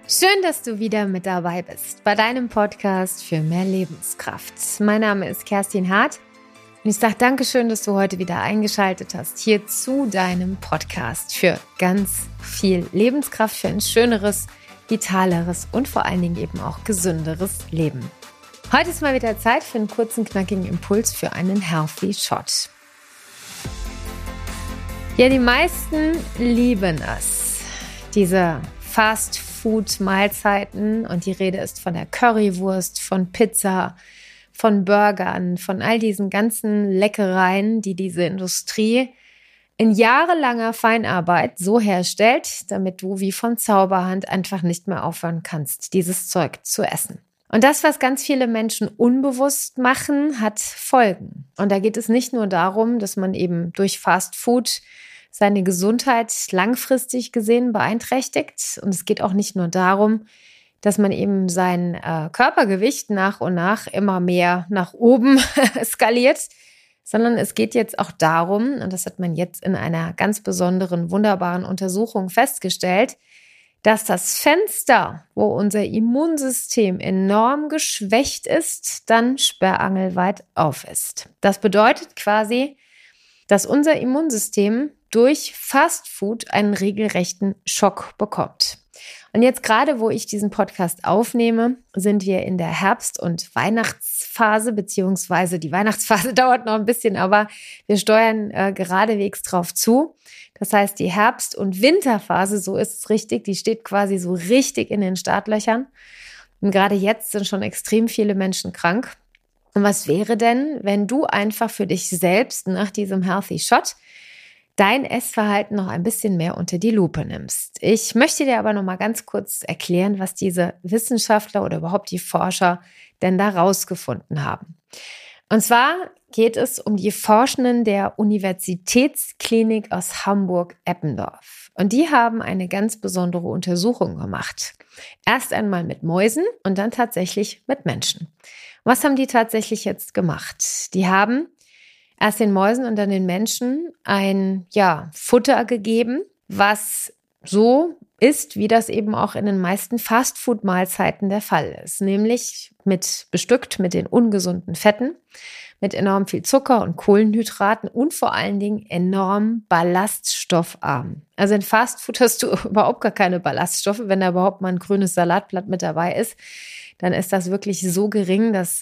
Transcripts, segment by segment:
Schön, dass du wieder mit dabei bist bei deinem Podcast für mehr Lebenskraft. Mein Name ist Kerstin Hart und ich sage Dankeschön, dass du heute wieder eingeschaltet hast hier zu deinem Podcast für ganz viel Lebenskraft, für ein schöneres, vitaleres und vor allen Dingen eben auch gesünderes Leben. Heute ist mal wieder Zeit für einen kurzen, knackigen Impuls für einen Healthy Shot. Ja, die meisten lieben es, diese Fast-Food-Mahlzeiten, und die Rede ist von der Currywurst, von Pizza, von Burgern, von all diesen ganzen Leckereien, die diese Industrie in jahrelanger Feinarbeit so herstellt, damit du wie von Zauberhand einfach nicht mehr aufhören kannst, dieses Zeug zu essen. Und das, was ganz viele Menschen unbewusst machen, hat Folgen. Und da geht es nicht nur darum, dass man eben durch Fast Food seine Gesundheit langfristig gesehen beeinträchtigt. Und es geht auch nicht nur darum, dass man eben sein Körpergewicht nach und nach immer mehr nach oben skaliert, sondern es geht jetzt auch darum, und das hat man jetzt in einer ganz besonderen, wunderbaren Untersuchung festgestellt, dass das Fenster, wo unser Immunsystem enorm geschwächt ist, dann sperrangelweit auf ist. Das bedeutet quasi, dass unser Immunsystem durch Fastfood einen regelrechten Schock bekommt. Und jetzt gerade, wo ich diesen Podcast aufnehme, sind wir in der Herbst- und Weihnachtsphase, beziehungsweise die Weihnachtsphase dauert noch ein bisschen, aber wir steuern geradewegs drauf zu. Das heißt, die Herbst- und Winterphase, so ist es richtig, die steht quasi so richtig in den Startlöchern. Und gerade jetzt sind schon extrem viele Menschen krank. Und was wäre denn, wenn du einfach für dich selbst nach diesem Healthy Shot dein Essverhalten noch ein bisschen mehr unter die Lupe nimmst? Ich möchte dir aber noch mal ganz kurz erklären, was diese Wissenschaftler oder überhaupt die Forscher denn da rausgefunden haben. Und zwar geht es um die Forschenden der Universitätsklinik aus Hamburg-Eppendorf. Und die haben eine ganz besondere Untersuchung gemacht. Erst einmal mit Mäusen und dann tatsächlich mit Menschen. Was haben die tatsächlich jetzt gemacht? Die haben erst den Mäusen und dann den Menschen ein Futter gegeben, was so ist, wie das eben auch in den meisten Fastfood-Mahlzeiten der Fall ist. Nämlich bestückt mit den ungesunden Fetten, mit enorm viel Zucker und Kohlenhydraten und vor allen Dingen enorm ballaststoffarm. Also in Fastfood hast du überhaupt gar keine Ballaststoffe. Wenn da überhaupt mal ein grünes Salatblatt mit dabei ist, dann ist das wirklich so gering, das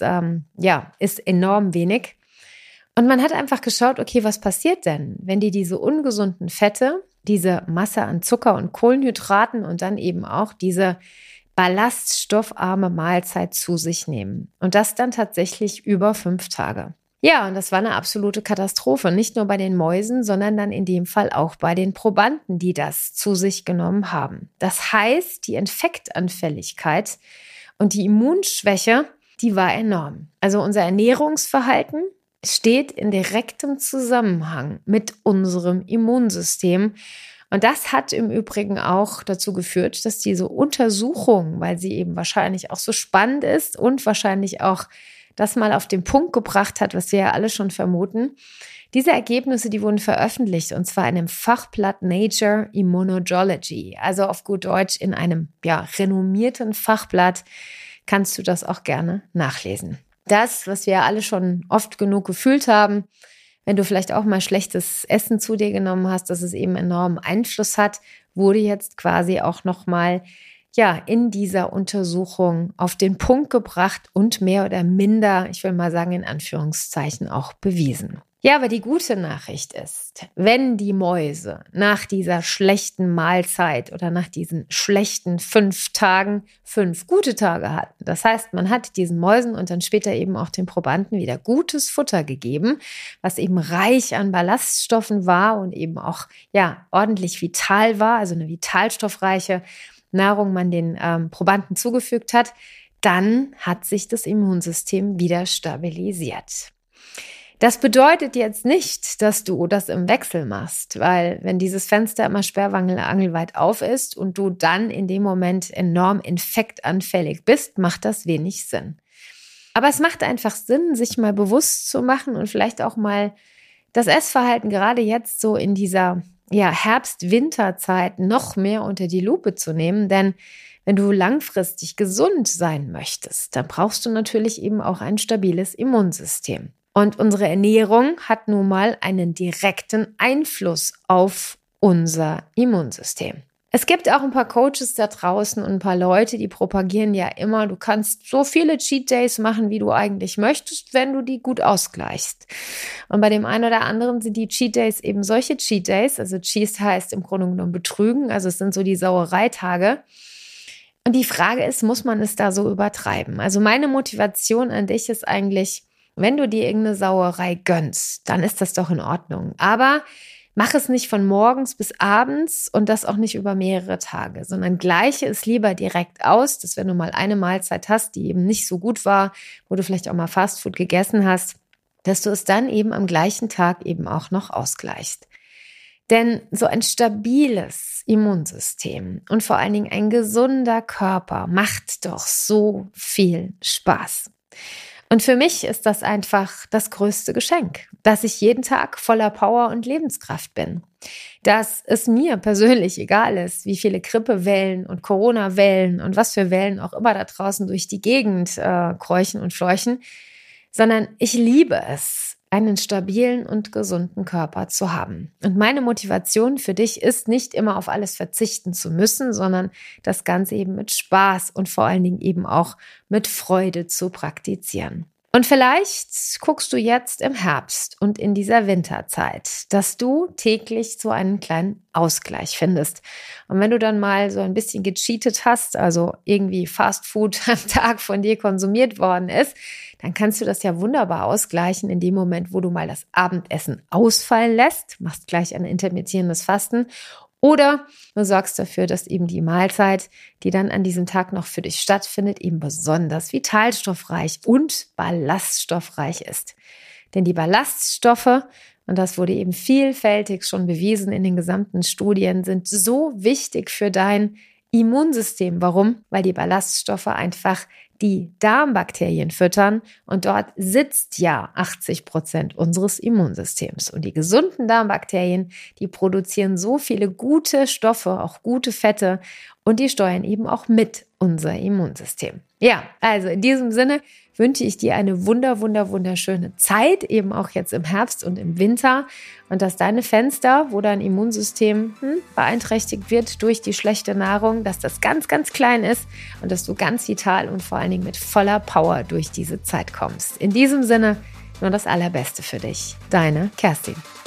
ist enorm wenig. Und man hat einfach geschaut, okay, was passiert denn, wenn die diese ungesunden Fette, diese Masse an Zucker und Kohlenhydraten und dann eben auch diese ballaststoffarme Mahlzeit zu sich nehmen. Und das dann tatsächlich über 5 Tage. Ja, und das war eine absolute Katastrophe. Nicht nur bei den Mäusen, sondern dann in dem Fall auch bei den Probanden, die das zu sich genommen haben. Das heißt, die Infektanfälligkeit und die Immunschwäche, die war enorm. Also unser Ernährungsverhalten steht in direktem Zusammenhang mit unserem Immunsystem. Und das hat im Übrigen auch dazu geführt, dass diese Untersuchung, weil sie eben wahrscheinlich auch so spannend ist und wahrscheinlich auch das mal auf den Punkt gebracht hat, was wir ja alle schon vermuten, diese Ergebnisse, die wurden veröffentlicht, und zwar in einem Fachblatt Nature Immunology, also auf gut Deutsch in einem renommierten Fachblatt, kannst du das auch gerne nachlesen. Das, was wir ja alle schon oft genug gefühlt haben, wenn du vielleicht auch mal schlechtes Essen zu dir genommen hast, dass es eben enormen Einfluss hat, wurde jetzt quasi auch nochmal in dieser Untersuchung auf den Punkt gebracht und mehr oder minder, ich will mal sagen in Anführungszeichen, auch bewiesen. Ja, aber die gute Nachricht ist, wenn die Mäuse nach dieser schlechten Mahlzeit oder nach diesen schlechten 5 Tagen 5 gute Tage hatten, das heißt, man hat diesen Mäusen und dann später eben auch den Probanden wieder gutes Futter gegeben, was eben reich an Ballaststoffen war und eben auch ordentlich vital war, also eine vitalstoffreiche Nahrung man den Probanden zugefügt hat, dann hat sich das Immunsystem wieder stabilisiert. Das bedeutet jetzt nicht, dass du das im Wechsel machst, weil wenn dieses Fenster immer sperrangelweit auf ist und du dann in dem Moment enorm infektanfällig bist, macht das wenig Sinn. Aber es macht einfach Sinn, sich mal bewusst zu machen und vielleicht auch mal das Essverhalten gerade jetzt so in dieser Herbst-Winterzeit noch mehr unter die Lupe zu nehmen, denn wenn du langfristig gesund sein möchtest, dann brauchst du natürlich eben auch ein stabiles Immunsystem. Und unsere Ernährung hat nun mal einen direkten Einfluss auf unser Immunsystem. Es gibt auch ein paar Coaches da draußen und ein paar Leute, die propagieren ja immer, du kannst so viele Cheat Days machen, wie du eigentlich möchtest, wenn du die gut ausgleichst. Und bei dem einen oder anderen sind die Cheat Days eben solche Cheat Days, also Cheat heißt im Grunde genommen betrügen, also es sind so die Sauereitage. Und die Frage ist, muss man es da so übertreiben? Also meine Motivation an dich ist eigentlich, wenn du dir irgendeine Sauerei gönnst, dann ist das doch in Ordnung. Aber mach es nicht von morgens bis abends und das auch nicht über mehrere Tage, sondern gleiche es lieber direkt aus, dass wenn du mal eine Mahlzeit hast, die eben nicht so gut war, wo du vielleicht auch mal Fastfood gegessen hast, dass du es dann eben am gleichen Tag eben auch noch ausgleichst. Denn so ein stabiles Immunsystem und vor allen Dingen ein gesunder Körper macht doch so viel Spaß. Und für mich ist das einfach das größte Geschenk, dass ich jeden Tag voller Power und Lebenskraft bin. Dass es mir persönlich egal ist, wie viele Grippewellen und Corona-Wellen und was für Wellen auch immer da draußen durch die Gegend kräuchen und fleuchen, sondern ich liebe es, einen stabilen und gesunden Körper zu haben. Und meine Motivation für dich ist nicht immer auf alles verzichten zu müssen, sondern das Ganze eben mit Spaß und vor allen Dingen eben auch mit Freude zu praktizieren. Und vielleicht guckst du jetzt im Herbst und in dieser Winterzeit, dass du täglich so einen kleinen Ausgleich findest. Und wenn du dann mal so ein bisschen gecheatet hast, also irgendwie Fastfood am Tag von dir konsumiert worden ist, dann kannst du das ja wunderbar ausgleichen in dem Moment, wo du mal das Abendessen ausfallen lässt, machst gleich ein intermittierendes Fasten oder du sorgst dafür, dass eben die Mahlzeit, die dann an diesem Tag noch für dich stattfindet, eben besonders vitalstoffreich und ballaststoffreich ist. Denn die Ballaststoffe, und das wurde eben vielfältig schon bewiesen in den gesamten Studien, sind so wichtig für dein Immunsystem. Warum? Weil die Ballaststoffe einfach die Darmbakterien füttern und dort sitzt ja 80% unseres Immunsystems. Und die gesunden Darmbakterien, die produzieren so viele gute Stoffe, auch gute Fette und die steuern eben auch mit unser Immunsystem. Ja, also in diesem Sinne wünsche ich dir eine wunderschöne Zeit, eben auch jetzt im Herbst und im Winter und dass deine Fenster, wo dein Immunsystem beeinträchtigt wird durch die schlechte Nahrung, dass das ganz klein ist und dass du ganz vital und vor allen Dingen mit voller Power durch diese Zeit kommst. In diesem Sinne nur das Allerbeste für dich. Deine Kerstin.